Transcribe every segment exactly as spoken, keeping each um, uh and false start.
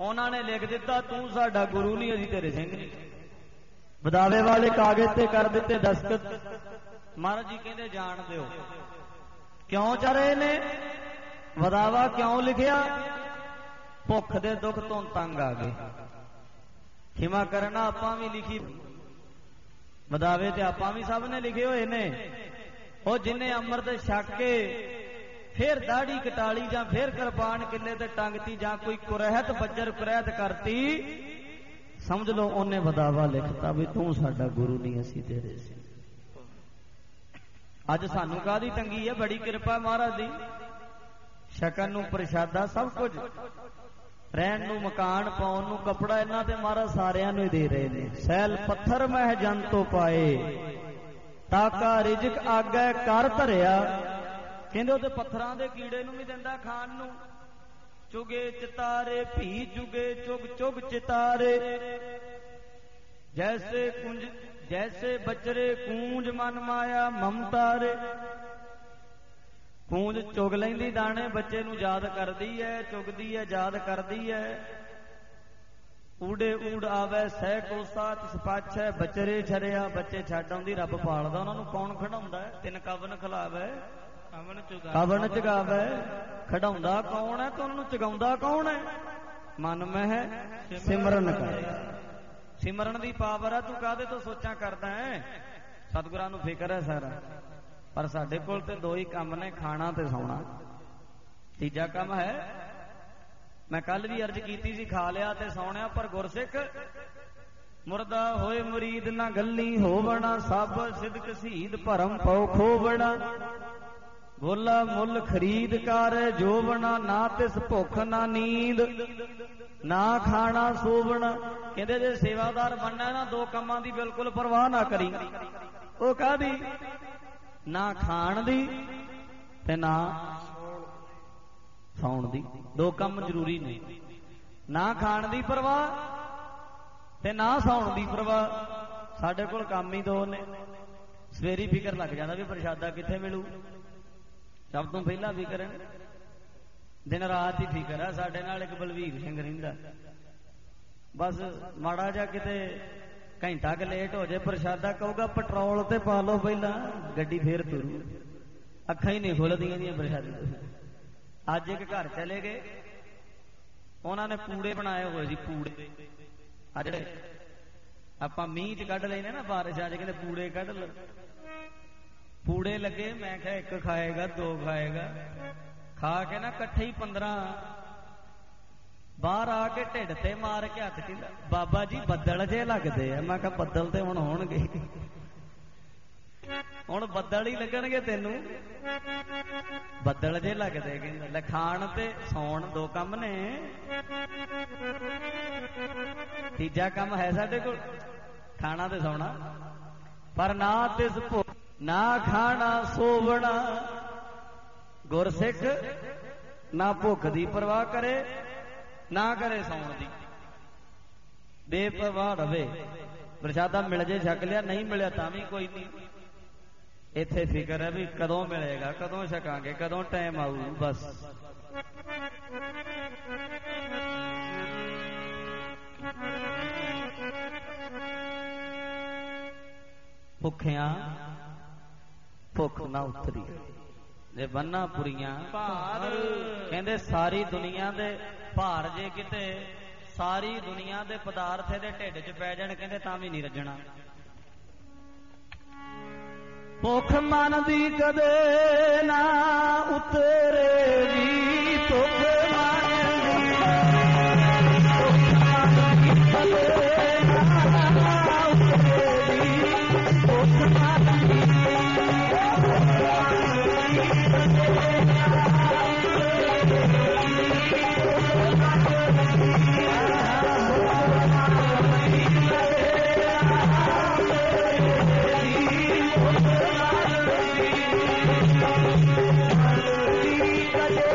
उन्होंने लिख दिता तू साडा गुरु नहीं, असीं तेरे सिंह नहीं। बदावे वाले कागज ते कर दिते दस्तखत। महाराज जी कहते जान दिओ क्यों च रहे ने, बदावा क्यों लिखिया, भुख दे दुख तो तंग आ गए। खिमा करना आपां भी लिखी, बदावे ते आपां भी सब ने लिखे हुए ने। ਉਹ जिन्हें अमृत छक के फिर दाढ़ी कटाली जां फिर कृपान किले ते टंगती जां कोई कुरहत बज्जर कुरहत करती, समझ लो उन्हें बदावा लिखता भी तू साडा गुरु नहीं, असीं तेरे सी। अज सानू काहदी तंगी है, बड़ी कृपा महाराज दी। शकन नूं प्रशादा सब कुछ, रहन नूं मकान, पाउण नूं कपड़ा, इन्हां ते महाराज सारियां नूं ही दे रहे ने। सैल पत्थर मह जन तो पाए, ताका रिजक आगे कर धरिया। कहंदे उहदे पत्थरां दे कीड़े नूं भी दिंदा खाण नूं। चुगे चितारे भी चुगे चुग चुग चितारे, जैसे कुंज जैसे बचरे कूंज मन माया ममतारे। कूंज चुग लैंदी दाणे, बच्चे नूं याद करदी है, चुगदी है, याद करदी है। ऊड़े ऊड़ आवे सह कोसा तिस पाछै बचरे छरिया। बच्चे छड्ड आउंदी रब पालदा, उन्हां नूं कौन खड़ाउंदा है। तिन कवन खिलावे कवन चगावे, खड़ाउंदा कौन है ते उन्हां नूं चगाउंदा कौन है। मन मह सिमरन करे, सिमरन दी पावर है। तू काहदे तो सोचां करदा है, सतगुरां नूं फिकर है सारा। पर साडे कोल ते दो ही काम ने, खाना ते सौना। तीजा काम है, मैं कल भी अर्ज की सी, खा लिया ते सौणिया। पर गुरसिख मुरदा होए मुरीद ना गली होवना, सब सिदक शहीद भरम पौ खोवना। बोला मुल खरीद कर जोवना, ना तिस भुख ना नींद ना खाना सोवना। कहते जे सेवादार बनना ना, दो कामां दी बिल्कुल परवाह ना करी। वो काहदी, ना खाण दी ते ना सौण दी। दो काम जरूरी ने, ना खाण दी परवाह ते ना सौण दी परवाह। साडे कोल काम ही दो ने। सवेरी फिकर लग जाता भी प्रशादा कित्थे मिलू, सब तो पहला फिकर है। दिन रात ही फिकर है। साडे नाल एक बलवीर सिंह रहिंदा, बस माड़ा जा किते घंटा क लेट हो जाए प्रशादा, कहूगा पेट्रोल ते पा लो पहला, गड्डी फिर तुरू। अखां ही नहीं खुलदियां दी प्रशादे तो। अज एक घर चले गए, उन्होंने पूड़े बनाए हुए सी। पूड़े आ जिहड़े आपां मींह च कढ लैने ना, बारिश आ जाए, कहंदे पूड़े कढ लो। पूड़े लगे, मैं क्या एक खाएगा दो खाएगा, खा के ना कट्ठे ही पंद्रह बाहर आके ढिड ते मार के हथ च, बाबा जी बदल जे लगदे आ। मैं कहा बदल ते हुण होणगे, हुण बदल ही लगणगे तैनूं, बदल जे लगदे। कहंदा खाण ते सौण दो काम ने, तीजा काम है साडे कोल, खाना ते सौना। पर ना तिस भुख ना खाना सोवना। गुरसिख ना भुख दी परवाह करे, ना करे सौण दी, बेपरवाह रवे। प्रशादा मिल जे छक लिया, नहीं मिलिया तां भी कोई नहीं। इत्थे फिकर है भी कदों मिलेगा, कदों छकांगे, कदों टाइम आऊ। बस भुखिया भुख ना उतरी, जे बन्ना पुरियां भार। कहंदे सारी दुनिया दे भार जे किते सारी दुनिया दे पदार्थ दे ढिड च पै जाण, कहंदे तां भी नहीं रजणा। भुख मन दी कदे ना उतरेगी, भुख मन दी कदे ना उतरेगी, भुख मन दी कदे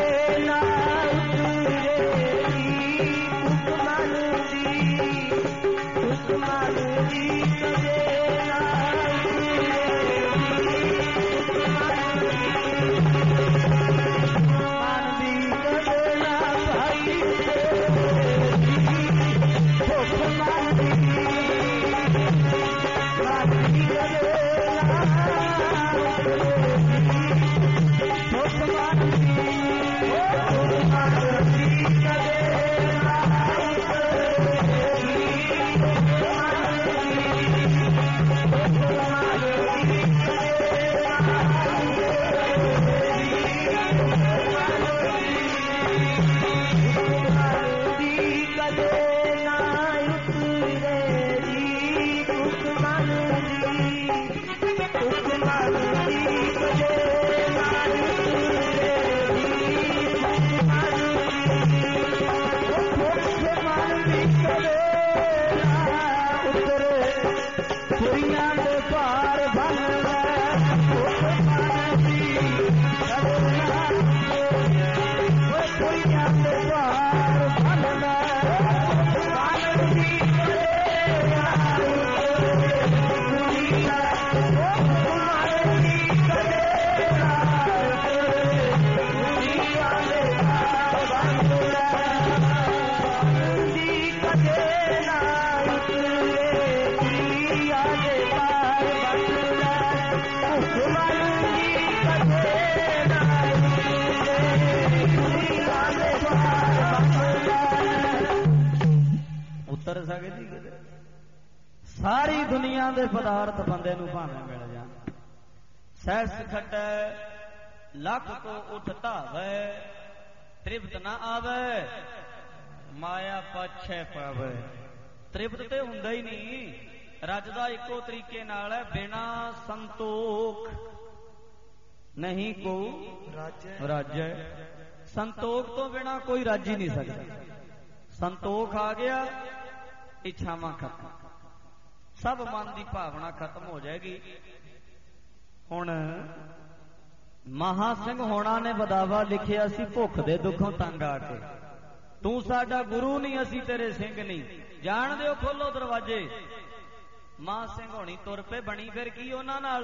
ਸਕਦੇ ਜੀ ਕਿਤੇ। ਸਾਰੀ ਦੁਨੀਆ ਦੇ ਪਦਾਰਥ ਬੰਦੇ ਨੂੰ ਭਾਵੇਂ ਮਿਲ ਜਾਣ। ਸਹਿਸ ਖੱਟੈ ਲੱਖ ਕੋ ਉਠ ਧਾਵੈ, ਤ੍ਰਿਪਤ ਨਾ ਆਵੈ ਮਾਇਆ ਪਾਛੈ ਪਾਵੈ। ਤ੍ਰਿਪਤ ਤੇ ਹੁੰਦਾ ਹੀ ਨਹੀਂ। ਰੱਜਦਾ ਇੱਕੋ ਤਰੀਕੇ ਨਾਲ ਹੈ, ਬਿਨਾ ਸੰਤੋਖ ਨਹੀਂ ਕੋ ਰਾਜੈ। ਸੰਤੋਖ ਤੋਂ ਬਿਨਾ ਕੋਈ ਰੱਜ ਹੀ ਨਹੀਂ ਸਕਦਾ। ਸੰਤੋਖ ਆ ਗਿਆ, ਇੱਛਾਵਾਂ ਖਤਮ, ਸਭ ਮਨ ਦੀ ਭਾਵਨਾ ਖਤਮ ਹੋ ਜਾਏਗੀ। ਹੁਣ ਮਹਾ ਸਿੰਘ ਹੋਣਾ ਨੇ ਬਦਾਵਾ ਲਿਖਿਆ ਸੀ, ਭੁੱਖ ਦੇ ਦੁੱਖੋਂ ਤੰਗ ਆ ਕੇ, ਤੂੰ ਸਾਡਾ ਗੁਰੂ ਨਹੀਂ, ਅਸੀਂ ਤੇਰੇ ਸਿੰਘ ਨਹੀਂ, ਜਾਣ ਦਿਓ, ਖੋਲੋ ਦਰਵਾਜ਼ੇ। ਮਹਾ ਸਿੰਘ ਹੋਣੀ ਤੁਰ ਪਏ। ਬਣੀ ਫਿਰ ਕੀ ਉਹਨਾਂ ਨਾਲ?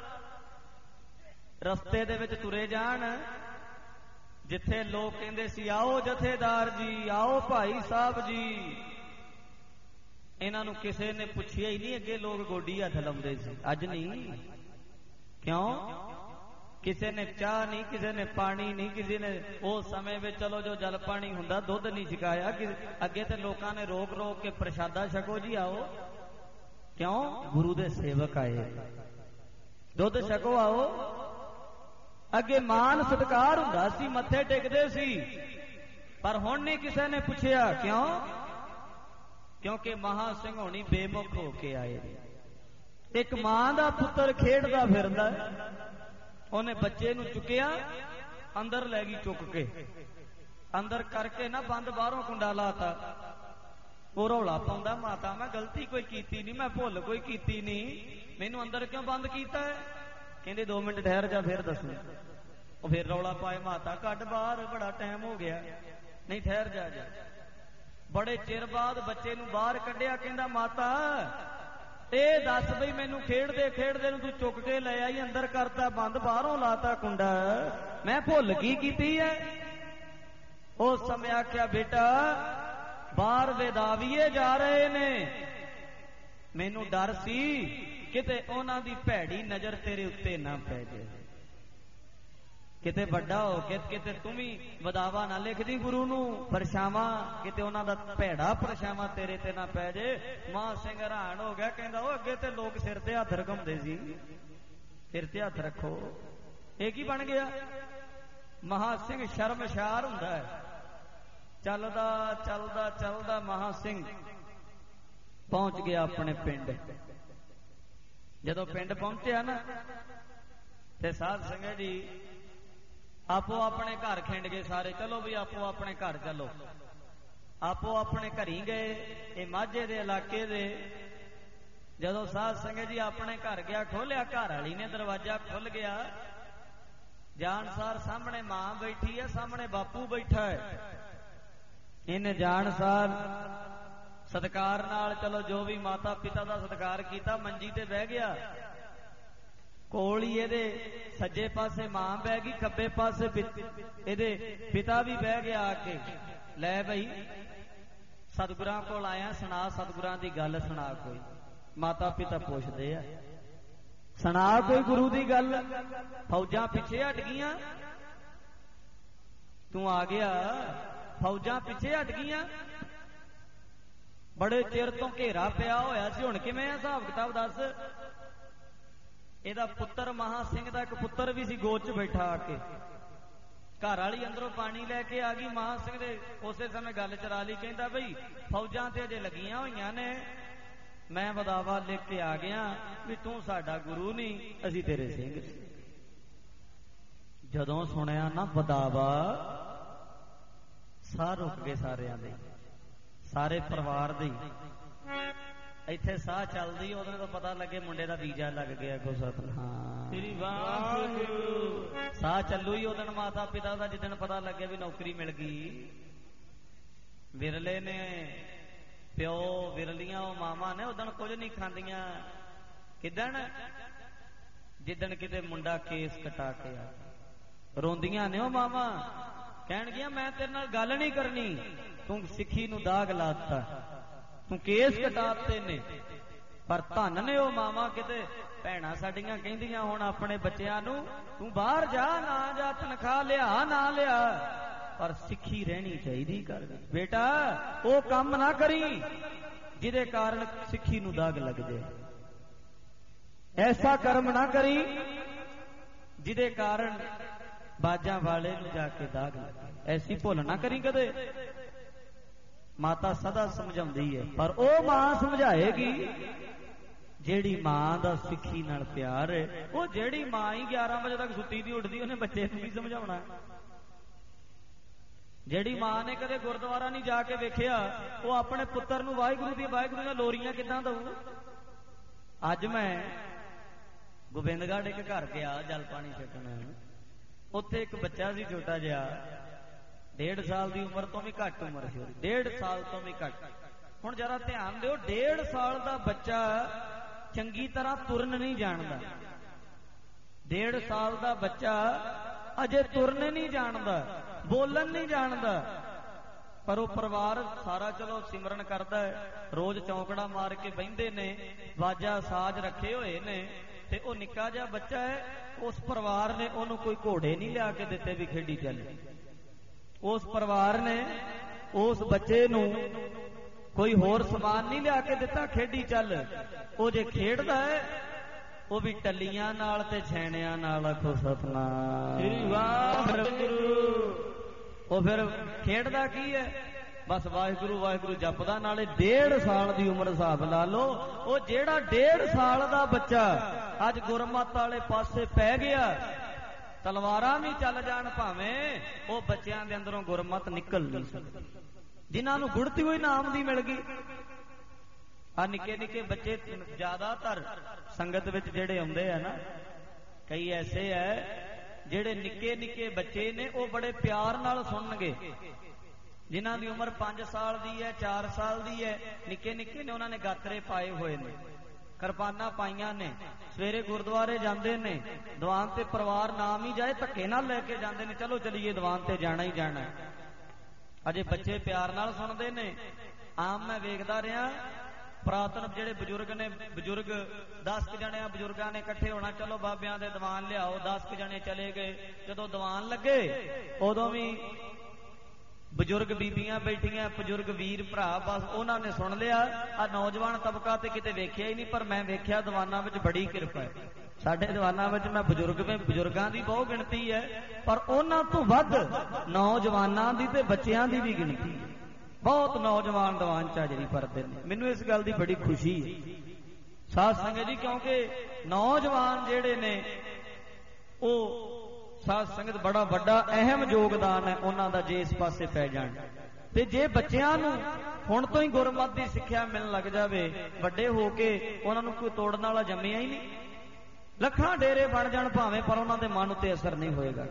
ਰਸਤੇ ਦੇ ਵਿੱਚ ਤੁਰੇ ਜਾਣ, ਜਿੱਥੇ ਲੋਕ ਕਹਿੰਦੇ ਸੀ ਆਓ ਜਥੇਦਾਰ ਜੀ, ਆਓ ਭਾਈ ਸਾਹਿਬ ਜੀ, ਇਹਨਾਂ ਨੂੰ ਕਿਸੇ ਨੇ ਪੁੱਛਿਆ ਹੀ ਨਹੀਂ। ਅੱਗੇ ਲੋਕ ਗੋਡੀ ਹੱਥ ਲਾਉਂਦੇ ਸੀ, ਅੱਜ ਨਹੀਂ। ਕਿਉਂ? ਕਿਸੇ ਨੇ ਚਾਹ ਨਹੀਂ, ਕਿਸੇ ਨੇ ਪਾਣੀ ਨਹੀਂ, ਕਿਸੇ ਨੇ ਉਸ ਸਮੇਂ ਵਿੱਚ ਚਲੋ ਜੋ ਜਲ ਪਾਣੀ ਹੁੰਦਾ ਦੁੱਧ ਨਹੀਂ ਛਕਾਇਆ। ਅੱਗੇ ਤੇ ਲੋਕਾਂ ਨੇ ਰੋਕ ਰੋਕ ਕੇ ਪ੍ਰਸ਼ਾਦਾ ਛਕੋ ਜੀ, ਆਓ। ਕਿਉਂ? ਗੁਰੂ ਦੇ ਸੇਵਕ ਆਏ, ਦੁੱਧ ਛਕੋ, ਆਓ। ਅੱਗੇ ਮਾਨ ਸਤਿਕਾਰ ਹੁੰਦਾ ਸੀ, ਮੱਥੇ ਟੇਕਦੇ ਸੀ, ਪਰ ਹੁਣ ਨਹੀਂ ਕਿਸੇ ਨੇ ਪੁੱਛਿਆ। ਕਿਉਂ? ਕਿਉਂਕਿ ਮਹਾ ਸਿੰਘ ਹੋਣੀ ਬੇਮੁਖ ਹੋ ਕੇ ਆਏ। ਇੱਕ ਮਾਂ ਦਾ ਪੁੱਤਰ ਖੇਡਦਾ ਫਿਰਦਾ, ਉਹਨੇ ਬੱਚੇ ਨੂੰ ਚੁੱਕਿਆ, ਅੰਦਰ ਲੈ ਗਈ ਚੁੱਕ ਕੇ, ਅੰਦਰ ਕਰਕੇ ਨਾ ਬੰਦ, ਬਾਹਰੋਂ ਕੁੰਡਾ ਲਾਤਾ। ਉਹ ਰੌਲਾ ਪਾਉਂਦਾ, ਮਾਤਾ ਮੈਂ ਗਲਤੀ ਕੋਈ ਕੀਤੀ ਨਹੀਂ, ਮੈਂ ਭੁੱਲ ਕੋਈ ਕੀਤੀ ਨਹੀਂ, ਮੈਨੂੰ ਅੰਦਰ ਕਿਉਂ ਬੰਦ ਕੀਤਾ ਹੈ? ਕਹਿੰਦੇ ਦੋ ਮਿੰਟ ਠਹਿਰ ਜਾ, ਫਿਰ ਦੱਸੂ। ਉਹ ਫਿਰ ਰੌਲਾ ਪਾਏ, ਮਾਤਾ ਕੱਢ ਬਾਹਰ, ਬੜਾ ਟਾਈਮ ਹੋ ਗਿਆ। ਨਹੀਂ ਠਹਿਰ ਜਾ ਜਾ। ਬੜੇ ਚਿਰ ਬਾਅਦ ਬੱਚੇ ਨੂੰ ਬਾਹਰ ਕੱਢਿਆ, ਕਹਿੰਦਾ ਮਾਤਾ ਇਹ ਦੱਸ ਬਈ ਮੈਨੂੰ ਖੇਡਦੇ ਖੇਡਦੇ ਨੂੰ ਤੂੰ ਚੁੱਕ ਕੇ ਲੈ ਆਈ, ਅੰਦਰ ਕਰਤਾ ਬੰਦ, ਬਾਹਰੋਂ ਲਾਤਾ ਕੁੰਡਾ, ਮੈਂ ਭੁੱਲ ਕੀ ਕੀਤੀ ਹੈ? ਉਸ ਸਮੇਂ ਆਖਿਆ ਬੇਟਾ ਬਾਹਰ ਵੇਦਾਵੀਏ ਜਾ ਰਹੇ ਨੇ, ਮੈਨੂੰ ਡਰ ਸੀ ਕਿਤੇ ਉਹਨਾਂ ਦੀ ਭੈੜੀ ਨਜ਼ਰ ਤੇਰੇ ਉੱਤੇ ਨਾ ਪੈ ਜਾਏ, ਕਿਤੇ ਵੱਡਾ ਹੋ ਕੇ ਕਿਤੇ ਤੂੰ ਵੀ ਬਦਾਵਾ ਨਾ ਲਿਖਦੀ ਗੁਰੂ ਨੂੰ ਪਰਛਾਵਾਂ, ਕਿਤੇ ਉਹਨਾਂ ਦਾ ਭੈੜਾ ਪਰਛਾਵਾਂ ਤੇਰੇ ਤੇ ਨਾ ਪੈ ਜੇ। ਮਹਾਂ ਸਿੰਘ ਹੈਰਾਨ ਹੋ ਗਿਆ, ਕਹਿੰਦਾ ਉਹ ਅੱਗੇ ਤੇ ਲੋਕ ਸਿਰ ਤੇ ਹੱਥ ਰਖਾਉਂਦੇ ਸੀ, ਸਿਰ ਤੇ ਹੱਥ ਰੱਖੋ, ਇਹ ਕੀ ਬਣ ਗਿਆ? ਮਹਾਂ ਸਿੰਘ ਸ਼ਰਮਸ਼ਾਰ ਹੁੰਦਾ ਹੈ। ਚੱਲਦਾ ਚੱਲਦਾ ਚੱਲਦਾ ਮਹਾਂ ਸਿੰਘ ਪਹੁੰਚ ਗਿਆ ਆਪਣੇ ਪਿੰਡ। ਜਦੋਂ ਪਿੰਡ ਪਹੁੰਚਿਆ ਨਾ ਤੇ ਸਾਧ ਸੰਗਤ ਜੀ ਆਪੋ ਆਪਣੇ ਘਰ ਖਿੰਡ ਗਏ ਸਾਰੇ, ਚਲੋ ਵੀ ਆਪੋ ਆਪਣੇ ਘਰ ਚਲੋ। ਆਪੋ ਆਪਣੇ ਘਰੀ ਗਏ। ਇਹ ਮਾਝੇ ਦੇ ਇਲਾਕੇ ਦੇ ਜਦੋਂ ਸਾਧ ਸੰਗਤ ਜੀ ਆਪਣੇ ਘਰ ਗਿਆ, ਖੋਲਿਆ, ਘਰ ਵਾਲੀ ਨੇ ਦਰਵਾਜ਼ਾ ਖੁੱਲ ਗਿਆ, ਜਾਣਸਾਰ ਸਾਹਮਣੇ ਮਾਂ ਬੈਠੀ ਹੈ, ਸਾਹਮਣੇ ਬਾਪੂ ਬੈਠਾ ਹੈ। ਇਹਨੇ ਜਾਣਸਾਰ ਸਤਿਕਾਰ ਨਾਲ, ਚਲੋ ਜੋ ਵੀ ਮਾਤਾ ਪਿਤਾ ਦਾ ਸਤਿਕਾਰ ਕੀਤਾ, ਮੰਜੀ ਤੇ ਬਹਿ ਗਿਆ। ਕੋਲ ਹੀ ਇਹਦੇ ਸੱਜੇ ਪਾਸੇ ਮਾਂ ਬਹਿ ਗਈ, ਖੱਬੇ ਪਾਸੇ ਇਹਦੇ ਪਿਤਾ ਵੀ ਬਹਿ ਗਿਆ ਆ ਕੇ। ਲੈ ਬਈ ਸਤਿਗੁਰਾਂ ਕੋਲ ਆਇਆ, ਸੁਣਾ ਸਤਿਗੁਰਾਂ ਦੀ ਗੱਲ ਸੁਣਾ ਕੋਈ। ਮਾਤਾ ਪਿਤਾ ਪੁੱਛਦੇ ਆ, ਸੁਣਾ ਕੋਈ ਗੁਰੂ ਦੀ ਗੱਲ। ਫੌਜਾਂ ਪਿੱਛੇ ਹਟ ਗਈਆਂ, ਤੂੰ ਆ ਗਿਆ, ਫੌਜਾਂ ਪਿੱਛੇ ਹਟ ਗਈਆਂ, ਬੜੇ ਚਿਰ ਤੋਂ ਘੇਰਾ ਪਿਆ ਹੋਇਆ ਸੀ, ਹੁਣ ਕਿਵੇਂ ਆ ਹਿਸਾਬ ਕਿਤਾਬ ਦੱਸ। ਇਹਦਾ ਪੁੱਤਰ ਮਹਾਂ ਸਿੰਘ ਦਾ ਇੱਕ ਪੁੱਤਰ ਵੀ ਸੀ ਗੋਦ 'ਚ ਬੈਠਾ ਆ ਕੇ। ਘਰ ਵਾਲੀ ਅੰਦਰੋਂ ਪਾਣੀ ਲੈ ਕੇ ਆ ਗਈ, ਮਹਾਂ ਸਿੰਘ ਦੇ ਉਸੇ ਸਮੇਂ ਗੱਲ ਚਰਾ ਲਈ, ਕਹਿੰਦਾ ਬਈ ਫੌਜਾਂ ਤੇ ਅਜੇ ਲੱਗੀਆਂ ਹੋਈਆਂ ਨੇ, ਮੈਂ ਬਦਾਵਾ ਲਿਖ ਕੇ ਆ ਗਿਆ ਵੀ ਤੂੰ ਸਾਡਾ ਗੁਰੂ ਨਹੀਂ, ਅਸੀਂ ਤੇਰੇ ਸਿੰਘ ਸੀ। ਜਦੋਂ ਸੁਣਿਆ ਨਾ ਬਦਾਵਾ, ਸਾਹ ਰੁਕ ਗਏ ਸਾਰਿਆਂ ਦੇ, ਸਾਰੇ ਪਰਿਵਾਰ ਦੇ। ਇੱਥੇ ਸਾਹ ਚੱਲਦੀ, ਉਹਦੇ ਤੋਂ ਪਤਾ ਲੱਗੇ ਮੁੰਡੇ ਦਾ ਵੀਜ਼ਾ ਲੱਗ ਗਿਆ। ਕੋ ਸਤਿਨਾਮ ਸ੍ਰੀ ਵਾਹਿਗੁਰੂ। ਸਾਹ ਚੱਲੂ ਹੀ ਉਦਣ ਮਾਤਾ ਪਿਤਾ ਦਾ, ਜਿੱਦਣ ਪਤਾ ਲੱਗਿਆ ਵੀ ਨੌਕਰੀ ਮਿਲ ਗਈ। ਵਿਰਲੇ ਨੇ ਪਿਓ, ਵਿਰਲੀਆਂ ਉਹ ਮਾਵਾਂ ਨੇ, ਉਦਣ ਕੁਝ ਨਹੀਂ ਖਾਂਦੀਆਂ। ਕਿਦਣ? ਜਿੱਦਣ ਕਿਤੇ ਮੁੰਡਾ ਕੇਸ ਕਟਾ ਕੇ ਆ, ਰੋਂਦੀਆਂ ਨੇ ਉਹ ਮਾਵਾਂ, ਕਹਿਣਗੀਆਂ ਮੈਂ ਤੇਰੇ ਨਾਲ ਗੱਲ ਨਹੀਂ ਕਰਨੀ, ਤੂੰ ਸਿੱਖੀ ਨੂੰ ਦਾਗ ਲਾਤਾ, ਤੂੰ ਕੇਸ ਕਟਾਤੇ ਨੇ। ਪਰ ਧੰਨ ਨੇ ਉਹ ਮਾਵਾਂ, ਕਿਤੇ ਭੈਣਾਂ ਸਾਡੀਆਂ ਕਹਿੰਦੀਆਂ ਹੁਣ ਆਪਣੇ ਬੱਚਿਆਂ ਨੂੰ, ਤੂੰ ਬਾਹਰ ਜਾ ਨਾ ਜਾ, ਤਨਖਾਹ ਲਿਆ ਨਾ ਲਿਆ, ਪਰ ਸਿੱਖੀ ਰਹਿਣੀ ਚਾਹੀਦੀ। ਕਰ ਬੇਟਾ ਉਹ ਕੰਮ ਨਾ ਕਰੀ ਜਿਹਦੇ ਕਾਰਨ ਸਿੱਖੀ ਨੂੰ ਦਾਗ ਲੱਗ ਜਾਏ। ਐਸਾ ਕਰਮ ਨਾ ਕਰੀ ਜਿਹਦੇ ਕਾਰਨ ਬਾਜਾਂ ਵਾਲੇ ਨੂੰ ਜਾ ਕੇ ਦਾਗ ਲੱਗੇ। ਐਸੀ ਭੁੱਲ ਨਾ ਕਰੀ ਕਦੇ। ਮਾਤਾ ਸਦਾ ਸਮਝਾਉਂਦੀ ਹੈ, ਪਰ ਉਹ ਮਾਂ ਸਮਝਾਏਗੀ ਜਿਹੜੀ ਮਾਂ ਦਾ ਸਿੱਖੀ ਨਾਲ ਪਿਆਰ ਹੈ। ਉਹ ਜਿਹੜੀ ਮਾਂ ਹੀ ਗਿਆਰਾਂ ਵਜੇ ਤੱਕ ਸੁੱਤੀ ਦੀ ਉੱਠਦੀ, ਉਹਨੇ ਬੱਚੇ ਨੂੰ ਕੀ ਸਮਝਾਉਣਾ? ਜਿਹੜੀ ਮਾਂ ਨੇ ਕਦੇ ਗੁਰਦੁਆਰਾ ਨਹੀਂ ਜਾ ਕੇ ਵੇਖਿਆ, ਉਹ ਆਪਣੇ ਪੁੱਤਰ ਨੂੰ ਵਾਹਿਗੁਰੂ ਦੀ ਵਾਹਿਗੁਰੂ ਦੀਆਂ ਲੋਰੀਆਂ ਕਿੱਦਾਂ ਦਊ? ਅੱਜ ਮੈਂ ਗੋਬਿੰਦਗੜ੍ਹ ਇੱਕ ਘਰ ਗਿਆ ਜਲ ਪਾਣੀ ਛਕਣ। ਉੱਥੇ ਇੱਕ ਬੱਚਾ ਸੀ ਛੋਟਾ ਜਿਹਾ, ਡੇਢ ਸਾਲ ਦੀ ਉਮਰ ਤੋਂ ਵੀ ਘੱਟ ਉਮਰ ਸੀ ਉਹਦੀ, ਡੇਢ ਸਾਲ ਤੋਂ ਵੀ ਘੱਟ। ਹੁਣ ਜਰਾ ਧਿਆਨ ਦਿਓ, ਡੇਢ ਸਾਲ ਦਾ ਬੱਚਾ ਚੰਗੀ ਤਰ੍ਹਾਂ ਤੁਰਨ ਨਹੀਂ ਜਾਣਦਾ। ਡੇਢ ਸਾਲ ਦਾ ਬੱਚਾ ਅਜੇ ਤੁਰਨ ਨਹੀਂ ਜਾਣਦਾ, ਬੋਲਣ ਨਹੀਂ ਜਾਣਦਾ, ਪਰ ਉਹ ਪਰਿਵਾਰ ਸਾਰਾ ਚਲੋ ਸਿਮਰਨ ਕਰਦਾ ਹੈ, ਰੋਜ਼ ਚੌਂਕੜਾ ਮਾਰ ਕੇ ਬਹਿੰਦੇ ਨੇ, ਵਾਜਾ ਸਾਜ਼ ਰੱਖੇ ਹੋਏ ਨੇ, ਤੇ ਉਹ ਨਿੱਕਾ ਜਿਹਾ ਬੱਚਾ ਹੈ। ਉਸ ਪਰਿਵਾਰ ਨੇ ਉਹਨੂੰ ਕੋਈ ਘੋੜੇ ਨਹੀਂ ਲਿਆ ਕੇ ਦਿੱਤੇ ਵੀ ਖੇਡੀ ਚੱਲ। ਉਸ ਪਰਿਵਾਰ ਨੇ ਉਸ ਬੱਚੇ ਨੂੰ ਕੋਈ ਹੋਰ ਸਮਾਨ ਨਹੀਂ ਲਿਆ ਕੇ ਦਿੱਤਾ, ਖੇਡੀ ਚੱਲ। ਉਹ ਜੇ ਖੇਡਦਾ ਹੈ ਉਹ ਵੀ ਟੱਲੀਆਂ ਨਾਲ ਤੇ ਛੈਣਿਆਂ ਨਾਲ। ਆਖੋ ਸਤਿਨਾਮ ਸ੍ਰੀ ਵਾਹਿਗੁਰੂ। ਉਹ ਫਿਰ ਖੇਡਦਾ ਕੀ ਹੈ? ਬਸ ਵਾਹਿਗੁਰੂ ਵਾਹਿਗੁਰੂ ਜਪਦਾ। ਨਾਲੇ ਡੇਢ ਸਾਲ ਦੀ ਉਮਰ ਹਿਸਾਬ ਲਾ ਲਓ। ਉਹ ਜਿਹੜਾ ਡੇਢ ਸਾਲ ਦਾ ਬੱਚਾ ਅੱਜ ਗੁਰਮਤਿ ਵਾਲੇ ਪਾਸੇ ਪੈ ਗਿਆ, ਤਲਵਾਰਾਂ ਵੀ ਚੱਲ ਜਾਣ ਭਾਵੇਂ, ਉਹ ਬੱਚਿਆਂ ਦੇ ਅੰਦਰੋਂ ਗੁਰਮਤਿ ਨਿਕਲ ਨਹੀਂ ਸਕਦੀ, ਜਿਨ੍ਹਾਂ ਨੂੰ ਗੁੜਤੀ ਹੋਈ ਨਾਮ ਦੀ ਮਿਲ ਗਈ। ਆ ਨਿੱਕੇ ਨਿੱਕੇ ਬੱਚੇ ਜ਼ਿਆਦਾਤਰ ਸੰਗਤ ਵਿੱਚ ਜਿਹੜੇ ਆਉਂਦੇ ਆ ਨਾ, ਕਈ ਐਸੇ ਹੈ ਜਿਹੜੇ ਨਿੱਕੇ ਨਿੱਕੇ ਬੱਚੇ ਨੇ, ਉਹ ਬੜੇ ਪਿਆਰ ਨਾਲ ਸੁਣਨਗੇ। ਜਿਨ੍ਹਾਂ ਦੀ ਉਮਰ ਪੰਜ ਸਾਲ ਦੀ ਹੈ, ਚਾਰ ਸਾਲ ਦੀ ਹੈ, ਨਿੱਕੇ ਨਿੱਕੇ ਨੇ, ਉਹਨਾਂ ਨੇ ਗਾਤਰੇ ਪਾਏ ਹੋਏ ਨੇ, ਕਿਰਪਾਨਾਂ ਪਾਈਆਂ ਨੇ, ਸਵੇਰੇ ਗੁਰਦੁਆਰੇ ਜਾਂਦੇ ਨੇ। ਦੀਵਾਨ ਤੇ ਪਰਿਵਾਰ ਨਾਮ ਹੀ ਜਾਏ, ਧੱਕੇ ਨਾਲ ਲੈ ਕੇ ਜਾਂਦੇ ਨੇ, ਚਲੋ ਚਲੀਏ ਦੀਵਾਨ ਤੇ ਜਾਣਾ ਹੀ ਜਾਣਾ। ਅਜੇ ਬੱਚੇ ਪਿਆਰ ਨਾਲ ਸੁਣਦੇ ਨੇ। ਆਮ ਮੈਂ ਵੇਖਦਾ ਰਿਹਾ, ਪੁਰਾਤਨ ਜਿਹੜੇ ਬਜ਼ੁਰਗ ਨੇ, ਬਜ਼ੁਰਗ ਦਸ ਕੁ ਜਣੇ ਬਜ਼ੁਰਗਾਂ ਨੇ ਇਕੱਠੇ ਹੋਣਾ, ਚਲੋ ਬਾਬਿਆਂ ਦੇ ਦੀਵਾਨ ਲਿਆਓ, ਦਸ ਕੁ ਜਣੇ ਚਲੇ ਗਏ। ਜਦੋਂ ਦੀਵਾਨ ਲੱਗੇ ਉਦੋਂ ਵੀ ਬਜ਼ੁਰਗ ਬੀਬੀਆਂ ਬੈਠੀਆਂ, ਬਜ਼ੁਰਗ ਵੀਰ ਭਰਾ, ਬਸ ਉਹਨਾਂ ਨੇ ਸੁਣ ਲਿਆ। ਆ ਨੌਜਵਾਨ ਤਬਕਾ ਤੇ ਕਿਤੇ ਵੇਖਿਆ ਹੀ ਨਹੀਂ, ਪਰ ਮੈਂ ਵੇਖਿਆ ਦੀਵਾਨਾਂ ਵਿੱਚ ਬੜੀ ਕਿਰਪਾ ਹੈ। ਸਾਡੇ ਦੀਵਾਨਾਂ ਵਿੱਚ ਮੈਂ ਬਜ਼ੁਰਗ ਬਜ਼ੁਰਗਾਂ ਦੀ ਬਹੁਤ ਗਿਣਤੀ ਹੈ, ਪਰ ਉਹਨਾਂ ਤੋਂ ਵੱਧ ਨੌਜਵਾਨਾਂ ਦੀ ਤੇ ਬੱਚਿਆਂ ਦੀ ਵੀ ਗਿਣਤੀ ਹੈ। ਬਹੁਤ ਨੌਜਵਾਨ ਦੀਵਾਨ ਚ ਹਾਜ਼ਰੀ ਭਰਦੇ ਨੇ। ਮੈਨੂੰ ਇਸ ਗੱਲ ਦੀ ਬੜੀ ਖੁਸ਼ੀ ਹੈ ਸਾਧ ਸੰਗਤ ਜੀ, ਕਿਉਂਕਿ ਨੌਜਵਾਨ ਜਿਹੜੇ ਨੇ ਉਹ ਸਾਧ ਸੰਗਤ ਬੜਾ ਵੱਡਾ ਅਹਿਮ ਯੋਗਦਾਨ ਹੈ ਉਹਨਾਂ ਦਾ, ਜੇ ਇਸ ਪਾਸੇ ਪੈ ਜਾਣ। ਤੇ ਜੇ ਬੱਚਿਆਂ ਨੂੰ ਹੁਣ ਤੋਂ ਹੀ ਗੁਰਮਤਿ ਦੀ ਸਿੱਖਿਆ ਮਿਲਣ ਲੱਗ ਜਾਵੇ, ਵੱਡੇ ਹੋ ਕੇ ਉਹਨਾਂ ਨੂੰ ਕੋਈ ਤੋੜਨ ਵਾਲਾ ਜੰਮਿਆ ਹੀ ਨਹੀਂ। ਲੱਖਾਂ ਡੇਰੇ ਬਣ ਜਾਣ ਭਾਵੇਂ, ਪਰ ਉਹਨਾਂ ਦੇ ਮਨ ਉੱਤੇ ਅਸਰ ਨਹੀਂ ਹੋਏਗਾ।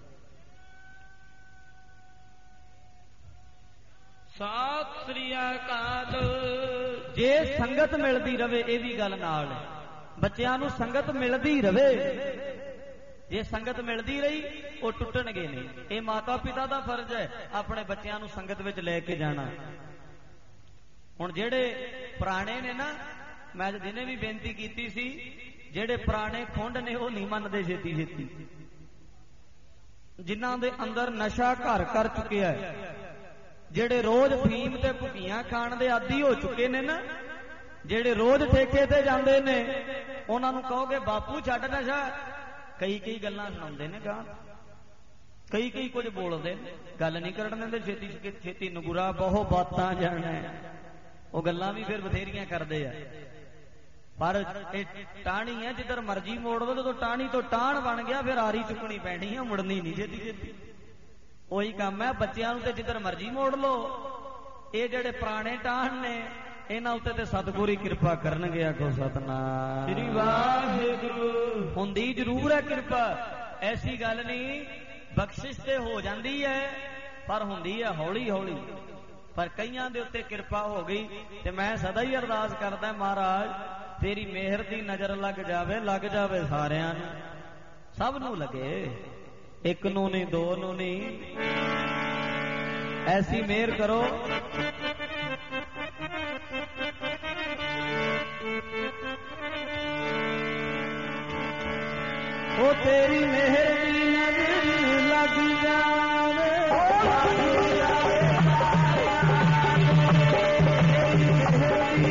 ਸਤਿ ਸ੍ਰੀ ਅਕਾਲ। ਜੇ ਸੰਗਤ ਮਿਲਦੀ ਰਵੇ, ਇਹ ਵੀ ਗੱਲ ਨਾਲ ਹੈ, ਬੱਚਿਆਂ ਨੂੰ ਸੰਗਤ ਮਿਲਦੀ ਰਵੇ। ਜੇ ਸੰਗਤ ਮਿਲਦੀ ਰਹੀ, ਉਹ ਟੁੱਟਣਗੇ ਨਹੀਂ। ਇਹ ਮਾਤਾ ਪਿਤਾ ਦਾ ਫਰਜ਼ ਹੈ ਆਪਣੇ ਬੱਚਿਆਂ ਨੂੰ ਸੰਗਤ ਵਿੱਚ ਲੈ ਕੇ ਜਾਣਾ। ਹੁਣ ਜਿਹੜੇ ਪੁਰਾਣੇ ਨੇ ਨਾ, ਮੈਂ ਦਿਨੇ ਵੀ ਬੇਨਤੀ ਕੀਤੀ ਸੀ, ਜਿਹੜੇ ਪੁਰਾਣੇ ਖੁੰਡ ਨੇ ਉਹ ਨਹੀਂ ਮੰਨਦੇ ਛੇਤੀ ਛੇਤੀ। ਜਿਨ੍ਹਾਂ ਦੇ ਅੰਦਰ ਨਸ਼ਾ ਘਰ ਕਰ ਚੁੱਕਿਆ ਹੈ, ਜਿਹੜੇ ਰੋਜ਼ ਫੀਮ ਤੇ ਭੁੱਕੀਆਂ ਖਾਣ ਦੇ ਆਦੀ ਹੋ ਚੁੱਕੇ ਨੇ ਨਾ, ਜਿਹੜੇ ਰੋਜ਼ ਠੇਕੇ ਤੇ ਜਾਂਦੇ ਨੇ, ਉਹਨਾਂ ਨੂੰ ਕਹੋਗੇ ਬਾਪੂ ਛੱਡ ਨਸ਼ਾ, ਕਈ ਕਈ ਗੱਲਾਂ ਸੁਣਾਉਂਦੇ ਨੇ ਗਾਂ, ਕਈ ਕਈ ਕੁਝ ਬੋਲਦੇ ਨੇ, ਗੱਲ ਨਹੀਂ ਕਰਨ ਦਿੰਦੇ। ਛੇਤੀ ਛੇਤੀ ਨਗੁਰਾ ਬਹੁ ਬਾਤਾਂ ਜਾਣਾ, ਉਹ ਗੱਲਾਂ ਵੀ ਫਿਰ ਬਥੇਰੀਆਂ ਕਰਦੇ ਆ। ਪਰ ਇਹ ਟਾਹਣੀ ਹੈ, ਜਿੱਧਰ ਮਰਜ਼ੀ ਮੋੜ ਦੋ, ਜਦੋਂ ਟਾਹਣੀ ਤੋਂ ਟਾਹਣ ਬਣ ਗਿਆ ਫਿਰ ਆਰੀ ਚੁੱਕਣੀ ਪੈਣੀ ਆ, ਮੁੜਨੀ ਨਹੀਂ ਛੇਤੀ ਛੇਤੀ। ਉਹੀ ਕੰਮ ਹੈ, ਬੱਚਿਆਂ ਨੂੰ ਤੇ ਜਿੱਧਰ ਮਰਜ਼ੀ ਮੋੜ ਲੋ। ਇਹ ਜਿਹੜੇ ਪੁਰਾਣੇ ਟਾਹਣ ਨੇ, ਇਹਨਾਂ ਉੱਤੇ ਤੇ ਸਤਿਗੁਰੂ ਹੀ ਕਿਰਪਾ ਕਰਨਗੇ। ਆਖੋ ਸਤਿਨਾਮ ਸ੍ਰੀ ਵਾਹਿਗੁਰੂ। ਹੁੰਦੀ ਜ਼ਰੂਰ ਹੈ ਕਿਰਪਾ, ਐਸੀ ਗੱਲ ਨਹੀਂ, ਬਖਸ਼ਿਸ਼ ਤੇ ਹੋ ਜਾਂਦੀ ਹੈ, ਪਰ ਹੁੰਦੀ ਹੈ ਹੌਲੀ ਹੌਲੀ। ਪਰ ਕਈਆਂ ਦੇ ਉੱਤੇ ਕਿਰਪਾ ਹੋ ਗਈ, ਤੇ ਮੈਂ ਸਦਾ ਹੀ ਅਰਦਾਸ ਕਰਦਾ, ਮਹਾਰਾਜ ਤੇਰੀ ਮਿਹਰ ਦੀ ਨਜ਼ਰ ਲੱਗ ਜਾਵੇ, ਲੱਗ ਜਾਵੇ ਸਾਰਿਆਂ ਨੂੰ, ਸਭ ਨੂੰ ਲੱਗੇ, ਇੱਕ ਨੂੰ ਨਹੀਂ, ਦੋ ਨੂੰ ਨਹੀਂ, ਐਸੀ ਮਿਹਰ ਕਰੋ। ਉਹ ਤੇਰੀ ਮਿਹਰ ਦੀ ਨਜ਼ਰ ਲੱਗ ਜਾਵੇ, ਲੱਗ ਜਾਵੇ, ਤੇਰੀ ਮਿਹਰ ਦੀ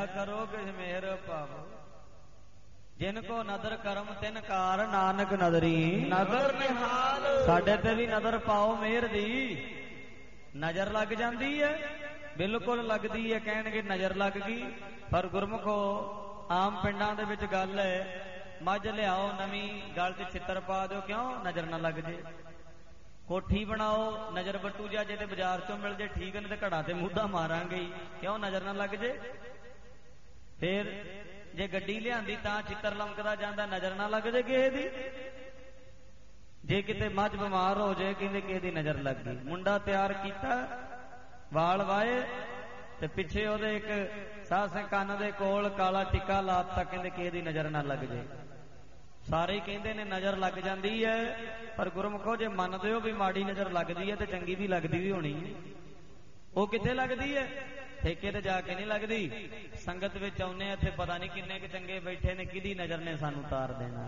ਦਇਆ ਕਰੋ ਕਿਛ ਮਿਹਰ ਪਾਵੋ। ਜਿਨ ਕੋ ਨਦਰ ਕਰਮ ਤਿਨ ਕਾਰ ਨਾਨਕ ਨਦਰੀ ਨਦਰ ਨਿਹਾਲ। ਸਾਡੇ ਤੇ ਵੀ ਨਦਰ ਪਾਓ ਮਿਹਰ ਦੀ। ਨਜ਼ਰ ਲੱਗ ਜਾਂਦੀ ਹੈ, ਬਿਲਕੁਲ ਲੱਗਦੀ ਹੈ। ਕਹਿਣਗੇ ਨਜ਼ਰ ਲੱਗ ਗਈ, ਪਰ ਗੁਰਮੁਖੋ ਆਮ ਪਿੰਡਾਂ ਦੇ ਵਿੱਚ ਗੱਲ ਹੈ, ਮੱਝ ਲਿਆਓ ਨਵੀਂ, ਗਲ 'ਚ ਛਿੱਤਰ ਪਾ ਦਿਓ, ਕਿਉਂ? ਨਜ਼ਰ ਨਾ ਲੱਗ ਜੇ। ਕੋਠੀ ਬਣਾਓ, ਨਜ਼ਰ ਬੱਟੂ ਜਾ ਜੇ ਤੇ ਬਾਜ਼ਾਰ ਚੋਂ ਮਿਲ ਜੇ ਠੀਕ ਨੇ, ਤੇ ਘੜਾ ਤੇ ਮੂਧਾ ਮਾਰਾਂਗੇ ਹੀ, ਕਿਉਂ? ਨਜ਼ਰ ਨਾ ਲੱਗ ਜੇ। ਫੇਰ ਜੇ ਗੱਡੀ ਲਿਆਂਦੀ ਤਾਂ ਛਿੱਤਰ ਲਮਕਦਾ ਜਾਂਦਾ, ਨਜ਼ਰ ਨਾ ਲੱਗ ਜੇ ਕਿਸੇ ਦੀ। ਜੇ ਕਿਤੇ ਮੱਝ ਬਿਮਾਰ ਹੋ ਜਾਏ, ਕਹਿੰਦੇ ਕਿਸੇ ਦੀ ਨਜ਼ਰ ਲੱਗ ਗਈ। ਮੁੰਡਾ ਤਿਆਰ ਕੀਤਾ, ਵਾਲ ਵਾਏ, ਤੇ ਪਿੱਛੇ ਉਹਦੇ ਇੱਕ ਸਾਧ ਸਿੰਘ ਕੰਨ ਦੇ ਕੋਲ ਕਾਲਾ ਟਿੱਕਾ ਲਾਤਾ, ਕਹਿੰਦੇ ਕਿਸੇ ਦੀ ਨਜ਼ਰ ਨਾ ਲੱਗ ਜੇ। ਸਾਰੇ ਹੀ ਕਹਿੰਦੇ ਨੇ ਨਜ਼ਰ ਲੱਗ ਜਾਂਦੀ ਹੈ, ਪਰ ਗੁਰਮੁਖੋ ਜੇ ਮੰਨਦੇ ਹੋ ਵੀ ਮਾੜੀ ਨਜ਼ਰ ਲੱਗਦੀ ਹੈ ਤੇ ਚੰਗੀ ਵੀ ਲੱਗਦੀ ਵੀ ਹੋਣੀ ਹੈ। ਉਹ ਕਿੱਥੇ ਲੱਗਦੀ ਹੈ? ਠੇਕੇ ਤੇ ਜਾ ਕੇ ਨਹੀਂ ਲੱਗਦੀ। ਸੰਗਤ ਵਿੱਚ ਆਉਨੇ ਇੱਥੇ ਪਤਾ ਨਹੀਂ ਕਿੰਨੇ ਕੁ ਚੰਗੇ ਬੈਠੇ ਨੇ, ਕਿਹਦੀ ਨਜ਼ਰ ਨੇ ਸਾਨੂੰ ਤਾਰ ਦੇਣਾ।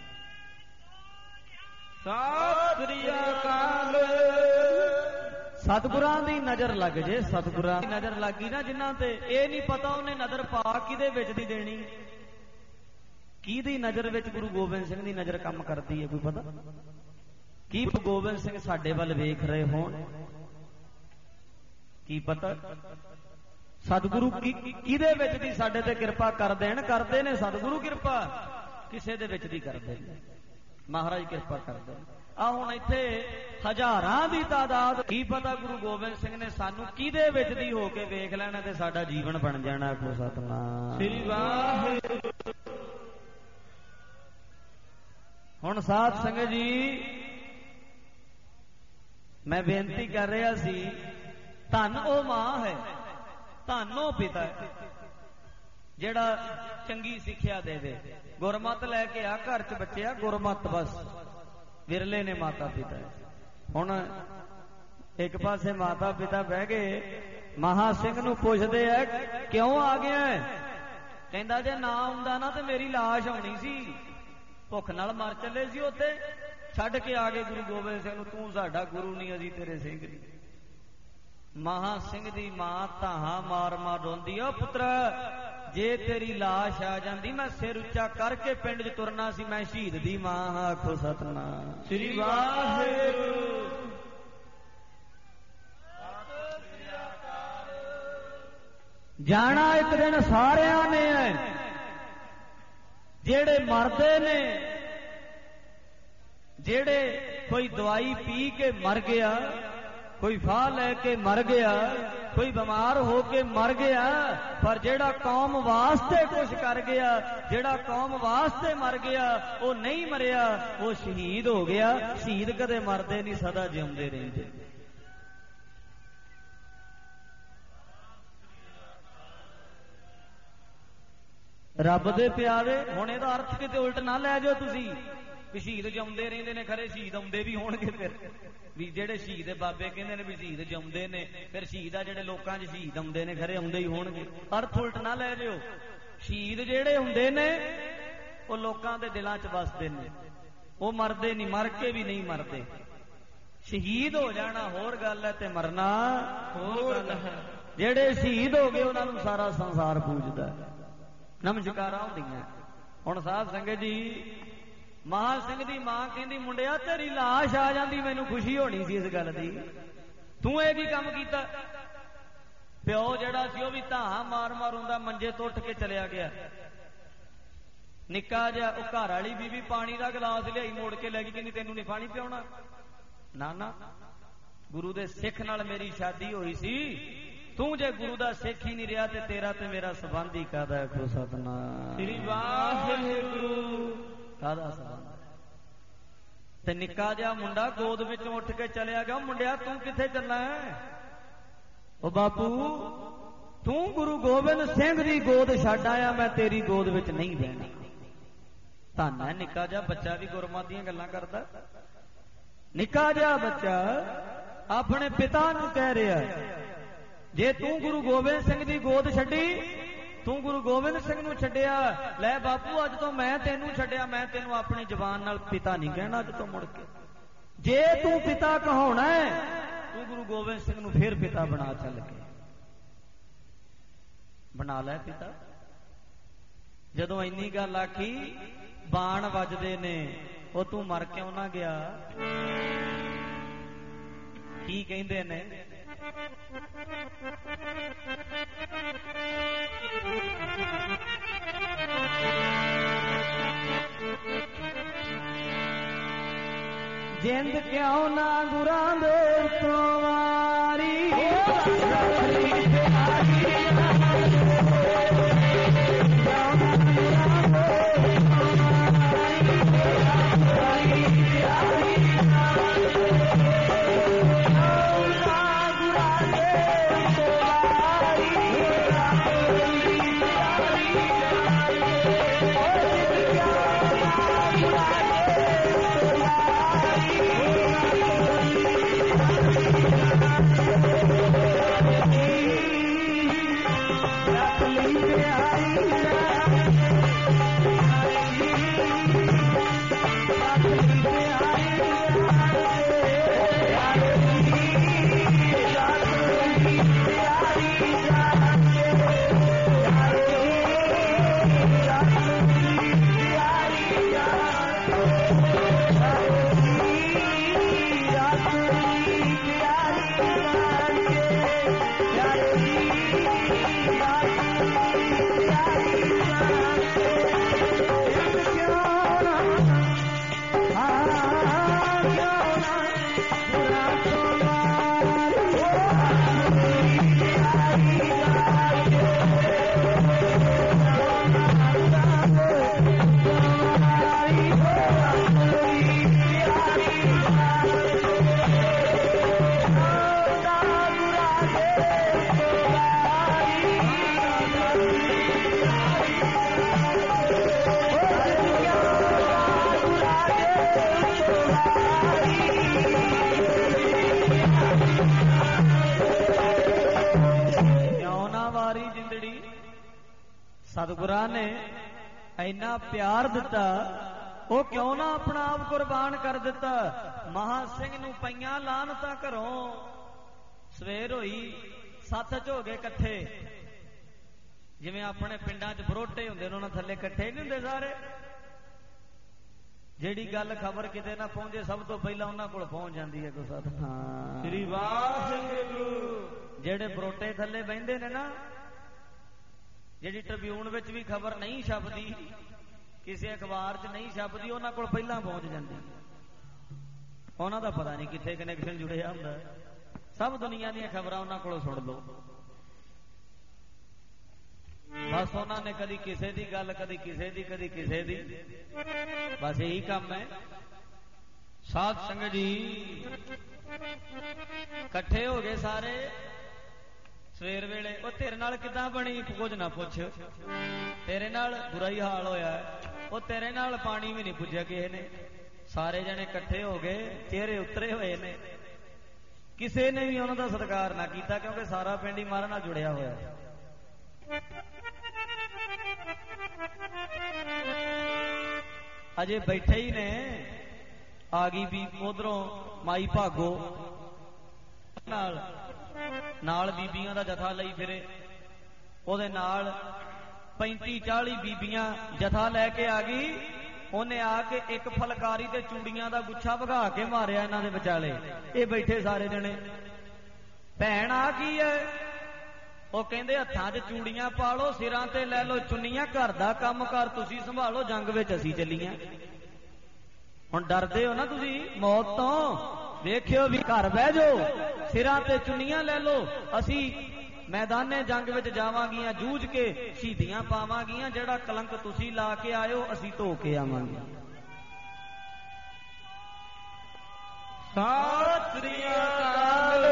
ਸਤਿ ਸ੍ਰੀ ਅਕਾਲ। ਸਤਿਗੁਰਾਂ ਦੀ ਨਜ਼ਰ ਲੱਗ ਜੇ, ਸਤਿਗੁਰਾਂ ਦੀ ਨਜ਼ਰ ਲੱਗੀ ਨਾ ਜਿਨ੍ਹਾਂ ਤੇ, ਇਹ ਨਹੀਂ ਪਤਾ ਉਹਨੇ ਨਜ਼ਰ ਪਾ ਕਿਹਦੇ ਵਿੱਚ ਦੀ ਦੇਣੀ। ਕਿਹਦੀ ਨਜ਼ਰ ਵਿੱਚ ਗੁਰੂ ਗੋਬਿੰਦ ਸਿੰਘ ਦੀ ਨਜ਼ਰ ਕੰਮ ਕਰਦੀ ਹੈ, ਕੋਈ ਪਤਾ? ਕੀ ਗੁਰੂ ਗੋਬਿੰਦ ਸਿੰਘ ਸਾਡੇ ਵੱਲ ਵੇਖ ਰਹੇ ਹੋਣ, ਕੀ ਪਤਾ? ਸਤਿਗੁਰੂ ਕਿਹਦੇ ਵਿੱਚ ਦੀ ਸਾਡੇ ਤੇ ਕਿਰਪਾ ਕਰ ਦੇਣ। ਕਰਦੇ ਨੇ ਸਤਿਗੁਰੂ ਕਿਰਪਾ, ਕਿਸੇ ਦੇ ਵਿੱਚ ਦੀ ਕਰਦੇ ਨੇ ਮਹਾਰਾਜ ਕਿਰਪਾ ਕਰਦੇ ਨੇ। ਆ ਹੁਣ ਇੱਥੇ ਹਜ਼ਾਰਾਂ ਦੀ ਤਾਦਾਦ, ਕੀ ਪਤਾ ਗੁਰੂ ਗੋਬਿੰਦ ਸਿੰਘ ਨੇ ਸਾਨੂੰ ਕਿਹਦੇ ਵਿੱਚ ਦੀ ਹੋ ਕੇ ਵੇਖ ਲੈਣਾ ਤੇ ਸਾਡਾ ਜੀਵਨ ਬਣ ਜਾਣਾ। ਕੋ ਸਤਨਾਮ ਸ੍ਰੀ ਵਾਹਿਗੁਰੂ। ਹੁਣ ਸਾਧ ਸੰਗਤ ਜੀ, ਮੈਂ ਬੇਨਤੀ ਕਰ ਰਿਹਾ ਸੀ, ਧੰਨ ਉਹ ਮਾਂ ਹੈ, ਧੰਨ ਉਹ ਪਿਤਾ ਹੈ ਜਿਹੜਾ ਚੰਗੀ ਸਿੱਖਿਆ ਦੇਵੇ। ਗੁਰਮਤ ਲੈ ਕੇ ਆ ਘਰ 'ਚ ਬੱਚਿਆ, ਗੁਰਮਤ ਬਸ ਵਿਰਲੇ ਨੇ ਮਾਤਾ ਪਿਤਾ। ਹੁਣ ਇੱਕ ਪਾਸੇ ਮਾਤਾ ਪਿਤਾ ਬਹਿ ਗਏ, ਮਹਾ ਸਿੰਘ ਨੂੰ ਪੁੱਛਦੇ ਐ ਕਿਉਂ ਆ ਗਿਆ? ਕਹਿੰਦਾ ਜੇ ਨਾ ਆਉਂਦਾ ਨਾ ਤੇ ਮੇਰੀ ਲਾਸ਼ ਆਉਣੀ ਸੀ, ਭੁੱਖ ਨਾਲ ਮਰ ਚੱਲੇ ਸੀ ਉੱਥੇ, ਛੱਡ ਕੇ ਆ ਗਏ ਗੁਰੂ ਗੋਬਿੰਦ ਸਿੰਘ ਨੂੰ। ਤੂੰ ਸਾਡਾ ਗੁਰੂ ਨਹੀਂ, ਅਸੀਂ ਤੇਰੇ ਸਿੰਘ ਨਹੀਂ। ਮਹਾ ਸਿੰਘ ਦੀ ਮਾਂ ਧਾਹਾਂ ਮਾਰ ਮਾਰ ਰੋਂਦੀ, ਓ ਪੁੱਤਰ ਜੇ ਤੇਰੀ ਲਾਸ਼ ਆ ਜਾਂਦੀ ਮੈਂ ਸਿਰ ਉੱਚਾ ਕਰਕੇ ਪਿੰਡ 'ਚ ਤੁਰਨਾ ਸੀ, ਮੈਂ ਸ਼ਹੀਦ ਦੀ ਮਾਂ ਹਾਂ। ਆਖੋ ਸਤਨਾਮ ਸ੍ਰੀ ਵਾਹਿਗੁਰੂ। ਜਾਣਾ ਇੱਕ ਦਿਨ ਸਾਰਿਆਂ ਨੇ ਹੈ, ਜਿਹੜੇ ਮਰਦੇ ਨੇ, ਜਿਹੜੇ ਕੋਈ ਦਵਾਈ ਪੀ ਕੇ ਮਰ ਗਿਆ, ਕੋਈ ਫਾਹ ਲੈ ਕੇ ਮਰ ਗਿਆ, ਕੋਈ ਬਿਮਾਰ ਹੋ ਕੇ ਮਰ ਗਿਆ, ਪਰ ਜਿਹੜਾ ਕੌਮ ਵਾਸਤੇ ਕੁਛ ਕਰ ਗਿਆ, ਜਿਹੜਾ ਕੌਮ ਵਾਸਤੇ ਮਰ ਗਿਆ, ਉਹ ਨਹੀਂ ਮਰਿਆ, ਉਹ ਸ਼ਹੀਦ ਹੋ ਗਿਆ। ਸ਼ਹੀਦ ਕਦੇ ਮਰਦੇ ਨਹੀਂ, ਸਦਾ ਜਿਉਂਦੇ ਰਹਿੰਦੇ। ਰੱਬ ਦੇ ਪਿਆਰੇ, ਹੁਣ ਇਹਦਾ ਅਰਥ ਕਿਤੇ ਉਲਟ ਨਾ ਲੈ ਜਾਓ ਤੁਸੀਂ ਵੀ ਸ਼ਹੀਦ ਜਿਉਂਦੇ ਰਹਿੰਦੇ ਨੇ, ਖਰੇ ਸ਼ਹੀਦ ਆਉਂਦੇ ਵੀ ਹੋਣਗੇ ਫਿਰ ਵੀ। ਜਿਹੜੇ ਸ਼ਹੀਦ ਦੇ ਬਾਬੇ ਕਹਿੰਦੇ ਨੇ ਵੀ ਸ਼ਹੀਦ ਜਿਉਂਦੇ ਨੇ, ਫਿਰ ਸ਼ਹੀਦ ਆ ਜਿਹੜੇ ਲੋਕਾਂ 'ਚ ਸ਼ਹੀਦ ਆਉਂਦੇ ਨੇ, ਖਰੇ ਆਉਂਦੇ ਹੀ ਹੋਣਗੇ। ਅਰਥ ਉਲਟ ਨਾ ਲੈ ਜਾਓ। ਸ਼ਹੀਦ ਜਿਹੜੇ ਹੁੰਦੇ ਨੇ ਉਹ ਲੋਕਾਂ ਦੇ ਦਿਲਾਂ 'ਚ ਵਸਦੇ ਨੇ, ਉਹ ਮਰਦੇ ਨਹੀਂ, ਮਰ ਕੇ ਵੀ ਨਹੀਂ ਮਰਦੇ। ਸ਼ਹੀਦ ਹੋ ਜਾਣਾ ਹੋਰ ਗੱਲ ਹੈ ਤੇ ਮਰਨਾ ਹੋਰ ਗੱਲ ਹੈ। ਜਿਹੜੇ ਸ਼ਹੀਦ ਹੋ ਗਏ ਉਹਨਾਂ ਨੂੰ ਸਾਰਾ ਸੰਸਾਰ ਪੂਜਦਾ ਹੈ, ਨਮਸਕਾਰਾਂ ਹੁੰਦੀਆਂ। ਹੁਣ ਸਾਧ ਸੰਗਤ ਜੀ, ਮਹਾ ਸਿੰਘ ਦੀ ਮਾਂ ਕਹਿੰਦੀ ਮੁੰਡਿਆ ਤੇਰੀ ਲਾਸ਼ ਆ ਜਾਂਦੀ ਮੈਨੂੰ ਖੁਸ਼ੀ ਹੋਣੀ ਸੀ ਇਸ ਗੱਲ ਦੀ, ਤੂੰ ਇਹ ਕੀ ਕੰਮ ਕੀਤਾ? ਪਿਓ ਜਿਹੜਾ ਸੀ ਉਹ ਵੀ ਧਾਹਾਂ ਮਾਰ ਮਾਰ ਹੁੰਦਾ, ਮੰਜੇ ਤੋਂ ਉੱਠ ਕੇ ਚਲਿਆ ਗਿਆ। ਨਿੱਕਾ ਜਿਹਾ ਉਹ ਘਰ ਵਾਲੀ ਬੀਬੀ ਪਾਣੀ ਦਾ ਗਲਾਸ ਲਿਆਈ, ਮੋੜ ਕੇ ਲੈ ਗਈ, ਕਹਿੰਦੀ ਤੈਨੂੰ ਨਹੀਂ ਪਾਣੀ ਪਿਆਉਣਾ। ਨਾ ਨਾ, ਗੁਰੂ ਦੇ ਸਿੱਖ ਨਾਲ ਮੇਰੀ ਸ਼ਾਦੀ ਹੋਈ ਸੀ, ਤੂੰ ਜੇ ਗੁਰੂ ਦਾ ਸਿੱਖ ਹੀ ਨਹੀਂ ਰਿਹਾ ਤੇ ਤੇਰਾ ਤੇ ਮੇਰਾ ਸੰਬੰਧ ਹੀ ਕਾਹਦਾ? ਆਖੋ ਸਤਨਾਮ ਸ੍ਰੀ ਵਾਹਿਗੁਰੂ। ਕਾਹਦਾ ਸੰਬੰਧ? ਤੇ ਨਿੱਕਾ ਜਿਹਾ ਮੁੰਡਾ ਗੋਦ ਵਿੱਚੋਂ ਉੱਠ ਕੇ ਚਲਿਆ ਗਿਆ। ਮੁੰਡਿਆ ਤੂੰ ਕਿੱਥੇ ਚੱਲਾ ਹੈ? ਉਹ ਬਾਪੂ ਤੂੰ ਗੁਰੂ ਗੋਬਿੰਦ ਸਿੰਘ ਦੀ ਗੋਦ ਛੱਡ ਆਇਆ, ਮੈਂ ਤੇਰੀ ਗੋਦ ਵਿੱਚ ਨਹੀਂ ਬਹਿਣਾ। ਧੰਨ ਹੈ ਨਿੱਕਾ ਜਿਹਾ ਬੱਚਾ ਵੀ ਗੁਰਮਤਿ ਦੀਆਂ ਗੱਲਾਂ ਕਰਦਾ। ਨਿੱਕਾ ਜਿਹਾ ਬੱਚਾ ਆਪਣੇ ਪਿਤਾ ਨੂੰ ਕਹਿ ਰਿਹਾ, ਜੇ ਤੂੰ ਗੁਰੂ ਗੋਬਿੰਦ ਸਿੰਘ ਦੀ ਗੋਦ ਛੱਡੀ, ਤੂੰ ਗੁਰੂ ਗੋਬਿੰਦ ਸਿੰਘ ਨੂੰ ਛੱਡਿਆ, ਲੈ ਬਾਪੂ ਅੱਜ ਤੋਂ ਮੈਂ ਤੈਨੂੰ ਛੱਡਿਆ, ਮੈਂ ਤੈਨੂੰ ਆਪਣੀ ਜ਼ੁਬਾਨ ਨਾਲ ਪਿਤਾ ਨਹੀਂ ਕਹਿਣਾ ਅੱਜ ਤੋਂ ਮੁੜ ਕੇ। ਜੇ ਤੂੰ ਪਿਤਾ ਕਹਾਉਣਾ ਹੈ, ਤੂੰ ਗੁਰੂ ਗੋਬਿੰਦ ਸਿੰਘ ਨੂੰ ਫੇਰ ਪਿਤਾ ਬਣਾ ਚੱਲ ਕੇ। ਬਣਾ ਲੈ ਪਿਤਾ। ਜਦੋਂ ਇੰਨੀ ਗੱਲ ਆਖੀ, ਬਾਣ ਵੱਜਦੇ ਨੇ, ਉਹ ਤੂੰ ਮਰ ਕਿਉਂ ਨਾ ਗਿਆ? ਕੀ ਕਹਿੰਦੇ ਨੇ? ਜਿੰਦ ਕਿਉਂ ਨਾ ਗੁਰਾਂ ਦੇ ਤੋਂ ਵਾਰੀ, ਸਤਿਗੁਰਾਂ ਨੇ ਇੰਨਾ ਪਿਆਰ ਦਿੱਤਾ, ਉਹ ਕਿਉਂ ਨਾ ਆਪਣਾ ਆਪ ਕੁਰਬਾਨ ਕਰ ਦਿੱਤਾ। ਮਹਾ ਸਿੰਘ ਨੂੰ ਪਈਆਂ ਲਾਹਨਤਾਂ ਘਰੋਂ, ਸਵੇਰ ਹੋਈ ਸੱਥ ਚ ਹੋ ਗਏ ਇਕੱਠੇ। ਜਿਵੇਂ ਆਪਣੇ ਪਿੰਡਾਂ ਚ ਬਰੋਟੇ ਹੁੰਦੇ ਨੇ, ਉਹਨਾਂ ਥੱਲੇ ਇਕੱਠੇ ਨਹੀਂ ਹੁੰਦੇ ਸਾਰੇ। ਜਿਹੜੀ ਗੱਲ ਖਬਰ ਕਿਤੇ ਨਾ ਪਹੁੰਚੇ, ਸਭ ਤੋਂ ਪਹਿਲਾਂ ਉਹਨਾਂ ਕੋਲ ਪਹੁੰਚ ਜਾਂਦੀ ਹੈ। ਕੋਈ ਸਤ ਹਾਂ ਸ੍ਰੀ ਵਾਹਿਗੁਰੂ। ਜਿਹੜੇ ਬਰੋਟੇ ਥੱਲੇ ਬਹਿੰਦੇ ਨੇ ਨਾ, ਜਿਹੜੀ ਟ੍ਰਿਬਿਊਨ ਵਿੱਚ ਵੀ ਖਬਰ ਨਹੀਂ ਛਪਦੀ, ਕਿਸੇ ਅਖਬਾਰ 'ਚ ਨਹੀਂ ਛਪਦੀ, ਉਹਨਾਂ ਕੋਲ ਪਹਿਲਾਂ ਪਹੁੰਚ ਜਾਂਦੀ। ਉਹਨਾਂ ਦਾ ਪਤਾ ਨਹੀਂ ਕਿੱਥੇ ਕਨੈਕਸ਼ਨ ਜੁੜਿਆ ਹੁੰਦਾ। ਸਭ ਦੁਨੀਆ ਦੀਆਂ ਖਬਰਾਂ ਉਹਨਾਂ ਕੋਲੋਂ ਸੁਣ ਲਓ। ਬਸ ਉਹਨਾਂ ਨੇ ਕਦੀ ਕਿਸੇ ਦੀ ਗੱਲ, ਕਦੀ ਕਿਸੇ ਦੀ, ਕਦੀ ਕਿਸੇ ਦੀ, ਬਸ ਇਹੀ ਕੰਮ ਹੈ। ਸਾਧ ਸੰਗਤ ਜੀ ਇਕੱਠੇ ਹੋ ਗਏ ਸਾਰੇ ਸਵੇਰ ਵੇਲੇ। ਉਹ ਤੇਰੇ ਨਾਲ ਕਿੱਦਾਂ ਬਣੀ? ਕੁਝ ਨਾ ਪੁੱਛ, ਤੇਰੇ ਨਾਲ ਬੁਰਾ ਹੀ ਹਾਲ ਹੋਇਆ। ਉਹ ਤੇਰੇ ਨਾਲ ਪਾਣੀ ਵੀ ਨਹੀਂ ਪੁੱਛਿਆ ਕਿਸੇ ਨੇ। ਸਾਰੇ ਜਣੇ ਇਕੱਠੇ ਹੋ ਗਏ, ਚਿਹਰੇ ਉਤਰੇ ਹੋਏ ਨੇ। ਕਿਸੇ ਨੇ ਵੀ ਉਹਨਾਂ ਦਾ ਸਤਿਕਾਰ ਨਾ ਕੀਤਾ, ਕਿਉਂਕਿ ਸਾਰਾ ਪਿੰਡ ਹੀ ਮਹਾਰਾਜ ਨਾਲ ਜੁੜਿਆ ਹੋਇਆ। ਅਜੇ ਬੈਠੇ ਹੀ ਨੇ, ਆ ਗਈ ਵੀ ਉਧਰੋਂ ਮਾਈ ਭਾਗੋ ਨਾਲ ਨਾਲ ਬੀਬੀਆਂ ਦਾ ਜਥਾ ਲਈ ਫਿਰੇ। ਉਹਦੇ ਨਾਲ ਪੈਂਤੀ ਚਾਲੀ ਬੀਬੀਆਂ ਜਥਾ ਲੈ ਕੇ ਆ ਗਈ। ਉਹਨੇ ਆ ਕੇ ਇੱਕ ਫਲਕਾਰੀ ਤੇ ਚੂੜੀਆਂ ਦਾ ਗੁੱਛਾ ਵਗਾ ਕੇ ਮਾਰਿਆ ਇਹਨਾਂ ਦੇ ਵਿਚਾਲੇ। ਇਹ ਬੈਠੇ ਸਾਰੇ ਜਣੇ। ਭੈਣ ਆ ਕੀ ਹੈ? ਉਹ ਕਹਿੰਦੇ ਹੱਥਾਂ 'ਚ ਚੂੜੀਆਂ ਪਾ ਲਓ, ਸਿਰਾਂ ਤੇ ਲੈ ਲਓ ਚੁੰਨੀਆਂ, ਘਰ ਦਾ ਕੰਮ ਕਰ ਤੁਸੀਂ ਸੰਭਾਲੋ, ਜੰਗ ਵਿੱਚ ਅਸੀਂ ਚੱਲੀਆਂ। ਹੁਣ ਡਰਦੇ ਹੋ ਨਾ ਤੁਸੀਂ ਮੌਤ ਤੋਂ? ਵੇਖਿਓ ਵੀ ਘਰ ਬਹਿ ਜਾਓ, ਸਿਰਾਂ ਤੇ ਚੁੰਨੀਆਂ ਲੈ ਲਓ, ਅਸੀਂ ਮੈਦਾਨੇ ਜੰਗ ਵਿੱਚ ਜਾਵਾਂਗੀਆਂ, ਜੂਝ ਕੇ ਸ਼ਹੀਦੀਆਂ ਪਾਵਾਂਗੀਆਂ। ਜਿਹੜਾ ਕਲੰਕ ਤੁਸੀਂ ਲਾ ਕੇ ਆਇਓ, ਅਸੀਂ ਧੋ ਕੇ ਆਵਾਂਗੇ। ਸਤਿ ਸ੍ਰੀ ਅਕਾਲ।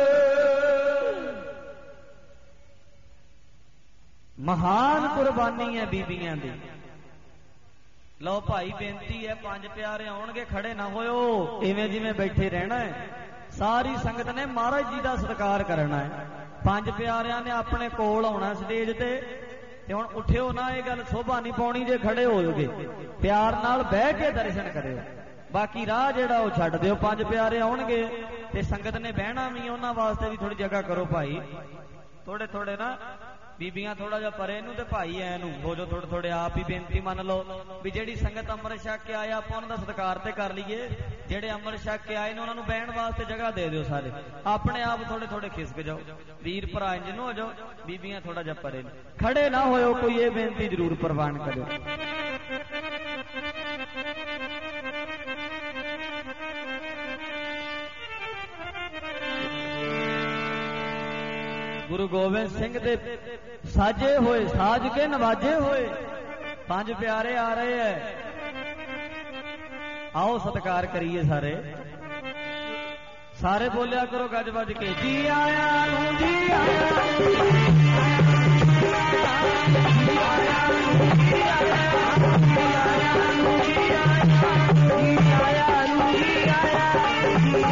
ਮਹਾਨ ਕੁਰਬਾਨੀ ਹੈ ਬੀਬੀਆਂ ਦੀ। ਲਓ ਭਾਈ, ਬੇਨਤੀ ਹੈ, ਪੰਜ ਪਿਆਰੇ ਆਉਣਗੇ, ਖੜੇ ਨਾ ਹੋਇਓ, ਇਵੇਂ ਜਿਵੇਂ ਬੈਠੇ ਰਹਿਣਾ ਹੈ। ਸਾਰੀ ਸੰਗਤ ਨੇ ਮਹਾਰਾਜ ਜੀ ਦਾ ਸਤਿਕਾਰ ਕਰਨਾ ਹੈ। ਪੰਜ ਪਿਆਰਿਆਂ ਨੇ ਆਪਣੇ ਕੋਲ ਆਉਣਾ ਸਟੇਜ ਤੇ, ਤੇ ਹੁਣ ਉੱਠਿਓ ਨਾ, ਇਹ ਗੱਲ ਸ਼ੋਭਾ ਨਹੀਂ ਪਾਉਣੀ ਜੇ ਖੜੇ ਹੋਓਗੇ। ਪਿਆਰ ਨਾਲ ਬਹਿ ਕੇ ਦਰਸ਼ਨ ਕਰਿਓ, ਬਾਕੀ ਰਾਹ ਜਿਹੜਾ ਉਹ ਛੱਡ ਦਿਓ। ਪੰਜ ਪਿਆਰੇ ਆਉਣਗੇ ਤੇ ਸੰਗਤ ਨੇ ਬਹਿਣਾ ਵੀ, ਉਹਨਾਂ ਵਾਸਤੇ ਵੀ ਥੋੜੀ ਜਗ੍ਹਾ ਕਰੋ ਭਾਈ। ਥੋੜੇ ਥੋੜੇ ਨਾ ਬੀਬੀਆਂ ਥੋੜਾ ਜਿਹਾ ਪਰੇ ਨੂੰ ਤੇ ਭਾਈ ਐ ਨੂੰ ਹੋ ਜੋ ਥੋੜੇ ਥੋੜੇ ਆਪ ਹੀ ਬੇਨਤੀ ਮੰਨ ਲਓ ਵੀ ਜਿਹੜੀ ਸੰਗਤ ਅੰਮ੍ਰਿਤ ਛਕ ਕੇ ਆਇਆ ਆਪਾਂ ਉਹਨਾਂ ਦਾ ਸਤਿਕਾਰ ਤੇ ਕਰ ਲਈਏ। ਜਿਹੜੇ ਅੰਮ੍ਰਿਤ ਛਕ ਕੇ ਆਏ ਨੇ ਉਹਨਾਂ ਨੂੰ ਬਹਿਣ ਵਾਸਤੇ ਜਗ੍ਹਾ ਦੇ ਦਿਓ। ਸਾਰੇ ਆਪਣੇ ਆਪ ਥੋੜੇ ਥੋੜੇ ਖਿਸਕ ਜਾਓ। ਵੀਰ ਭਰਾ ਇੰਜ ਨੂੰ ਹੋ ਜਾਓ, ਬੀਬੀਆਂ ਥੋੜਾ ਜਿਹਾ ਪਰੇ ਨੂੰ ਖੜੇ ਨਾ ਹੋਇਓ। ਕੋਈ ਇਹ ਬੇਨਤੀ ਜ਼ਰੂਰ ਪ੍ਰਵਾਨ ਕਰਿਓ। ਗੁਰੂ ਗੋਬਿੰਦ ਸਿੰਘ ਦੇ ਸਾਜੇ ਹੋਏ ਸਾਜ ਕੇ ਨਵਾਜੇ ਹੋਏ ਪੰਜ ਪਿਆਰੇ ਆ ਰਹੇ ਐ। ਆਓ ਸਤਿਕਾਰ ਕਰੀਏ। ਸਾਰੇ ਸਾਰੇ ਬੋਲਿਆ ਕਰੋ ਗੱਜ ਵੱਜ ਕੇ, ਜੀ ਆਇਆ ਨੂੰ ਜੀ ਆਇਆ ਨੂੰ ਜੀ ਆਇਆ ਨੂੰ ਜੀ ਆਇਆ ਨੂੰ ਜੀ ਆਇਆ ਨੂੰ ਜੀ ਆਇਆ ਨੂੰ ਜੀ ਆਇਆ ਨੂੰ ਜੀ ਆਇਆ ਨੂੰ ਜੀ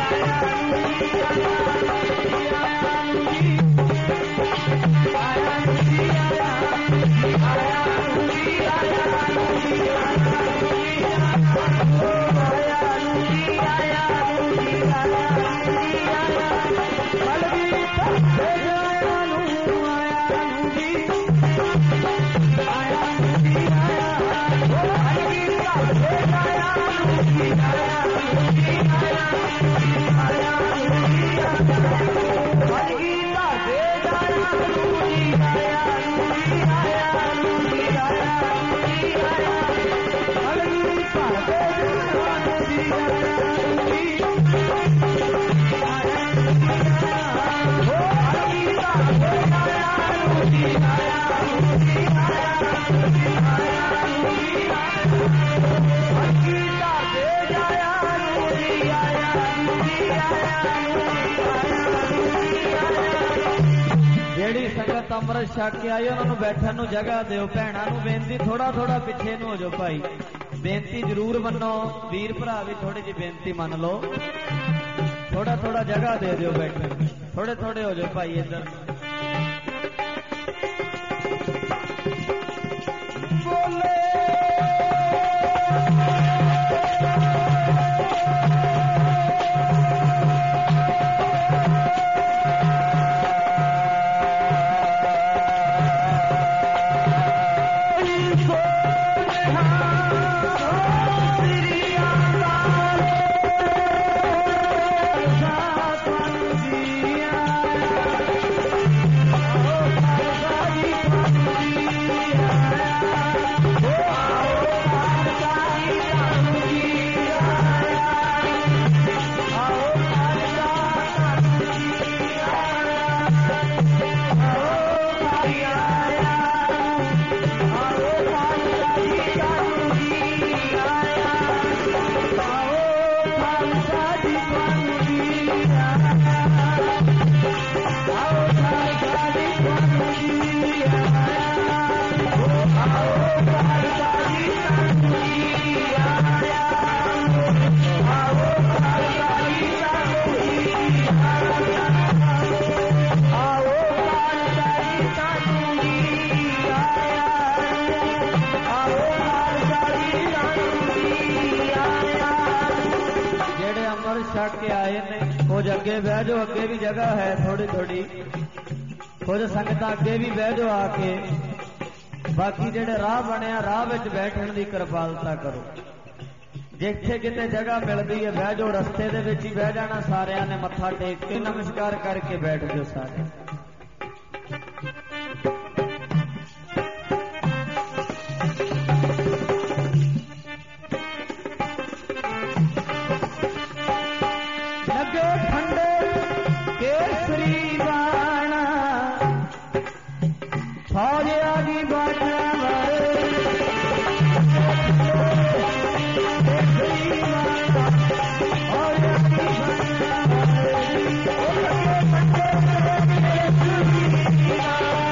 ਅੰਮ੍ਰਿਤ ਛਕ ਕੇ ਆਏ ਉਹਨਾਂ ਨੂੰ ਬੈਠਣ ਨੂੰ ਜਗ੍ਹਾ ਦਿਓ। ਭੈਣਾਂ ਨੂੰ ਬੇਨਤੀ ਥੋੜਾ ਥੋੜਾ ਪਿੱਛੇ ਨੂੰ ਹੋ ਜਾਓ। ਭਾਈ ਬੇਨਤੀ ਜ਼ਰੂਰ ਮੰਨੋ। ਵੀਰ ਭਰਾ ਵੀ ਥੋੜੀ ਜਿਹੀ ਬੇਨਤੀ ਮੰਨ ਲਓ। ਥੋੜਾ ਥੋੜਾ ਜਗ੍ਹਾ ਦੇ ਦਿਓ ਬੈਠਣ। ਥੋੜੇ ਥੋੜੇ ਹੋ ਜਾਓ ਭਾਈ ਇੱਧਰ। ਬੋਲੇ ਕੇ ਆਏ ਨੇ ਕੁਝ ਅੱਗੇ ਬਹਿ ਜਾਓ। ਅੱਗੇ ਵੀ ਜਗ੍ਹਾ ਹੈ ਥੋੜੀ ਥੋੜੀ। ਕੁਝ ਸੰਗਤਾਂ ਅੱਗੇ ਵੀ ਬਹਿ ਜਾਓ ਆ ਕੇ। ਬਾਕੀ ਜਿਹੜੇ ਰਾਹ ਬਣਿਆ ਰਾਹ ਵਿੱਚ ਬੈਠਣ ਦੀ ਕਿਰਪਾਲਤਾ ਕਰੋ। ਜਿੱਥੇ ਕਿਤੇ ਜਗ੍ਹਾ ਮਿਲਦੀ ਹੈ ਬਹਿ ਜਾਓ। ਰਸਤੇ ਦੇ ਵਿੱਚ ਹੀ ਬਹਿ ਜਾਣਾ। ਸਾਰਿਆਂ ਨੇ ਮੱਥਾ ਟੇਕ ਕੇ ਨਮਸਕਾਰ ਕਰਕੇ ਬੈਠ ਜਾਓ ਸਾਰੇ। Oh,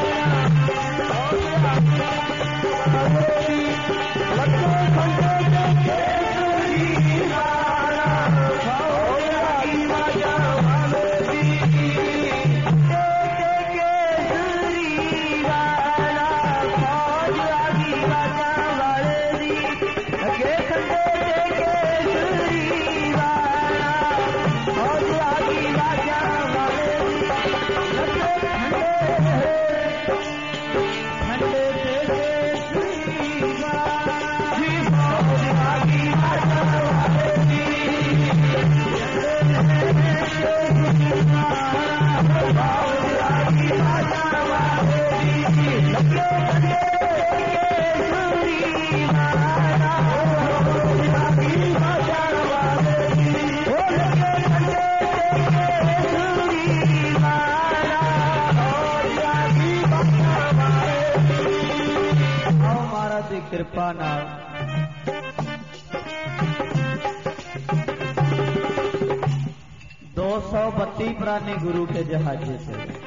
दी कृपा नाल दो सौ बत्ती प्राणी गुरु के जहाजे से